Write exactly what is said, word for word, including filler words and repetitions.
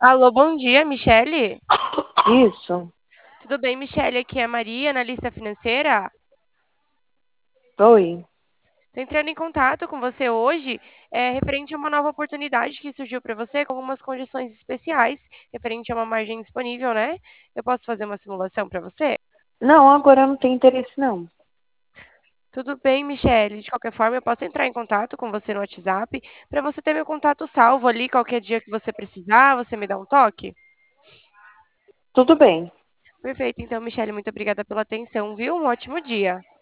Alô, bom dia, Michele? Isso. Tudo bem, Michele? Aqui é a Maria, analista financeira. Oi. Estou entrando em contato com você hoje, é, referente a uma nova oportunidade que surgiu para você, com algumas condições especiais, referente a uma margem disponível, né? Eu posso fazer uma simulação para você? Não, agora eu não tenho interesse, não. Tudo bem, Michele. De qualquer forma, eu posso entrar em contato com você no WhatsApp, para você ter meu contato salvo ali, qualquer dia que você precisar, você me dá um toque? Tudo bem. Perfeito, então, Michele, muito obrigada pela atenção, viu? Um ótimo dia.